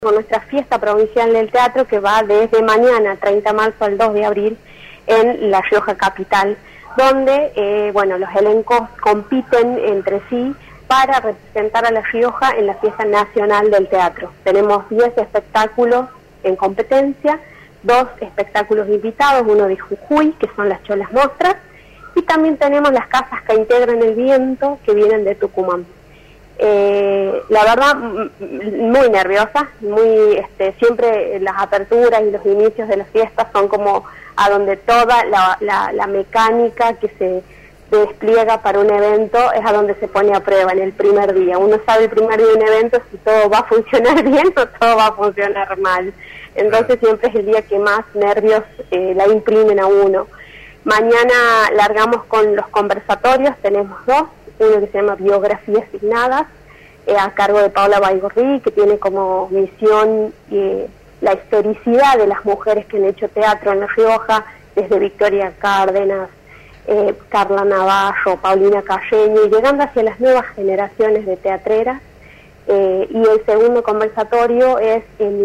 Con nuestra fiesta provincial del teatro que va desde mañana, 30 de marzo al 2 de abril, en La Rioja capital, donde los elencos compiten entre sí para representar a La Rioja en la fiesta nacional del teatro. Tenemos 10 espectáculos en competencia, 2 espectáculos invitados, uno de Jujuy, que son las Cholas Mostras, y también tenemos las casas que integran el viento, que vienen de Tucumán. La verdad, muy nerviosa, siempre las aperturas y los inicios de las fiestas son como a donde toda la mecánica que se despliega para un evento es a donde se pone a prueba en el primer día. Uno sabe el primer día de un evento si todo va a funcionar bien o todo va a funcionar mal. Entonces siempre es el día que más nervios la imprimen a uno. Mañana largamos con los conversatorios, tenemos 2. Uno que se llama Biografías Signadas, a cargo de Paula Baigorri, que tiene como misión la historicidad de las mujeres que han hecho teatro en La Rioja, desde Victoria Cárdenas, Carla Navarro, Paulina Calleño, y llegando hacia las nuevas generaciones de teatreras. Y el segundo conversatorio es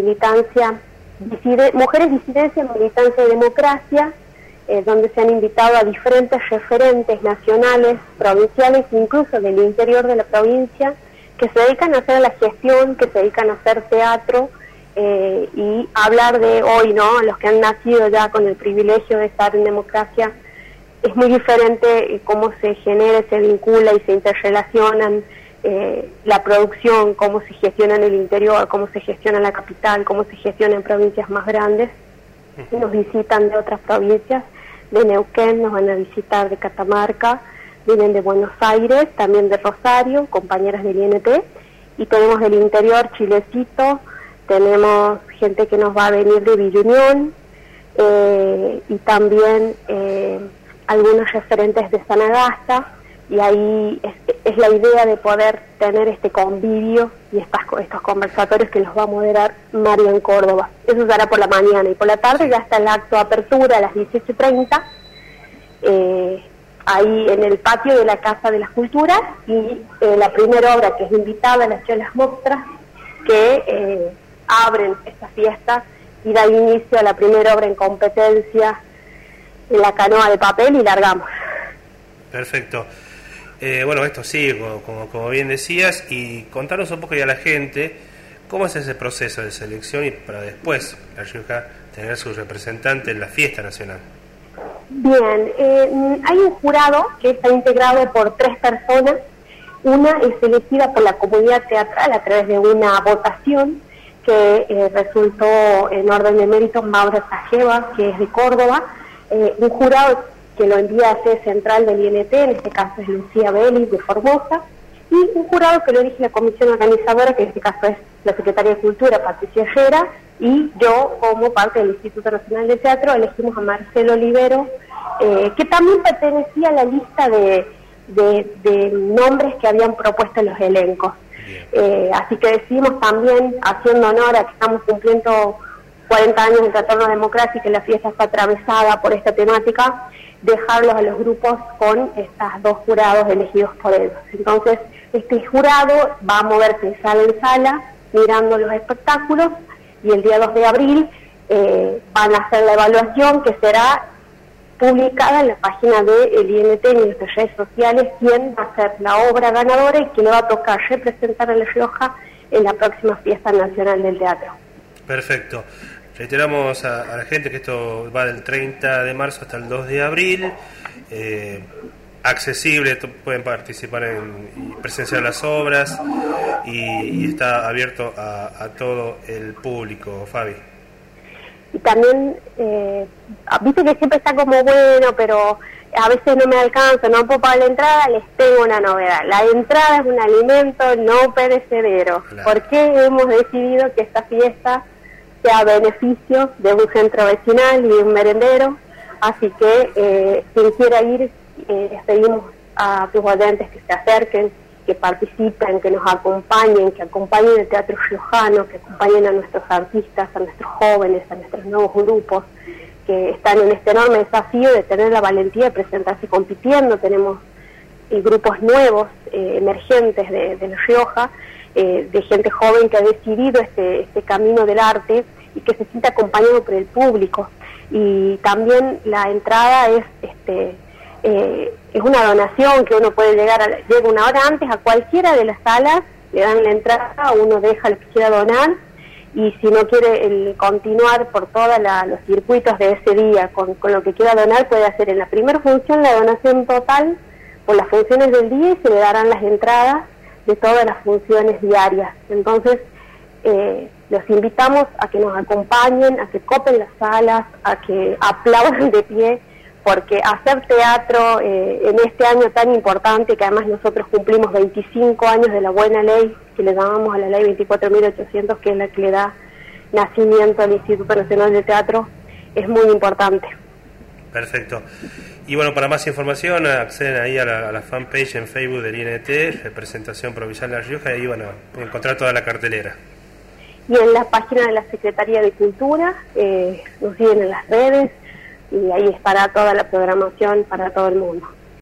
Mujeres, Disidencia, Militancia y Democracia, donde se han invitado a diferentes referentes nacionales, provinciales, incluso del interior de la provincia, que se dedican a hacer la gestión, que se dedican a hacer teatro y hablar de hoy, ¿no? Los que han nacido ya con el privilegio de estar en democracia. Es muy diferente cómo se genera, se vincula y se interrelacionan la producción, cómo se gestiona en el interior, cómo se gestiona en la capital, cómo se gestiona en provincias más grandes. Nos visitan de otras provincias, de Neuquén, nos van a visitar de Catamarca, vienen de Buenos Aires, también de Rosario, compañeras del INT, y tenemos del interior Chilecito, tenemos gente que nos va a venir de Villa Unión, y también algunos referentes de Sanagasta, y ahí es la idea de poder tener este convivio y estos conversatorios que los va a moderar Marian Córdoba. Eso será por la mañana, y por la tarde ya está el acto de apertura a las 18:30, ahí en el patio de la Casa de las Culturas, y la primera obra que es invitada, las Cholas Mostras, que abren esta fiesta y da inicio a la primera obra en competencia, en La Canoa de Papel, y largamos. Perfecto. Esto sí, como bien decías, y contanos un poco ya a la gente cómo es ese proceso de selección y para después La Rioja tener su representante en la fiesta nacional. Bien, hay un jurado que está integrado por 3 personas. Una es elegida por la comunidad teatral a través de una votación que resultó en orden de mérito Maura Sajeva, que es de Córdoba, un jurado que lo envía a sede central del INT, en este caso es Lucía Vélez de Formosa, y un jurado que lo elige la comisión organizadora, que en este caso es la Secretaria de Cultura, Patricia Herrera, y yo, como parte del Instituto Nacional de Teatro, elegimos a Marcelo Olivero, que también pertenecía a la lista de nombres que habían propuesto los elencos. Así que decidimos también, haciendo honor a que estamos cumpliendo 40 años del Retorno a la Democracia y que la fiesta está atravesada por esta temática, dejarlos a los grupos con estas 2 jurados elegidos por ellos. Entonces, este jurado va a moverse de sala en sala, mirando los espectáculos, y el día 2 de abril van a hacer la evaluación, que será publicada en la página del INT y en nuestras redes sociales, quién va a ser la obra ganadora y quién le va a tocar representar a La Rioja en la próxima fiesta nacional del teatro. Perfecto. Reiteramos a la gente que esto va del 30 de marzo hasta el 2 de abril, accesible, pueden participar y presenciar las obras, y está abierto a todo el público, Fabi. Y también, viste que siempre está como bueno, pero a veces no me alcanza, no puedo pagar la entrada, les tengo una novedad. La entrada es un alimento no perecedero. Claro. ¿Por qué hemos decidido que esta fiesta sea a beneficio de un centro vecinal y de un merendero? Así que quien quiera ir, pedimos a tus oyentes que se acerquen, que participen, que nos acompañen, que acompañen el teatro riojano, que acompañen a nuestros artistas, a nuestros jóvenes, a nuestros nuevos grupos que están en este enorme desafío de tener la valentía de presentarse compitiendo. Tenemos grupos nuevos, emergentes de La Rioja, de gente joven que ha decidido este camino del arte y que se siente acompañado por el público. Y también la entrada es una donación que uno puede llega una hora antes a cualquiera de las salas, le dan la entrada, uno deja lo que quiera donar, y si no quiere continuar por todos los circuitos de ese día con lo que quiera donar, puede hacer en la primera función la donación total por las funciones del día y se le darán las entradas de todas las funciones diarias. Entonces, los invitamos a que nos acompañen, a que copen las salas, a que aplaudan de pie, porque hacer teatro en este año tan importante, que además nosotros cumplimos 25 años de la buena ley, que le llamamos a la ley 24.800, que es la que le da nacimiento al Instituto Nacional de Teatro, es muy importante. Perfecto. Y bueno, para más información acceden ahí a la fanpage en Facebook del INT, Representación Provincial de La Rioja, y ahí van a encontrar toda la cartelera. Y en la página de la Secretaría de Cultura, nos siguen en las redes, y ahí estará toda la programación para todo el mundo.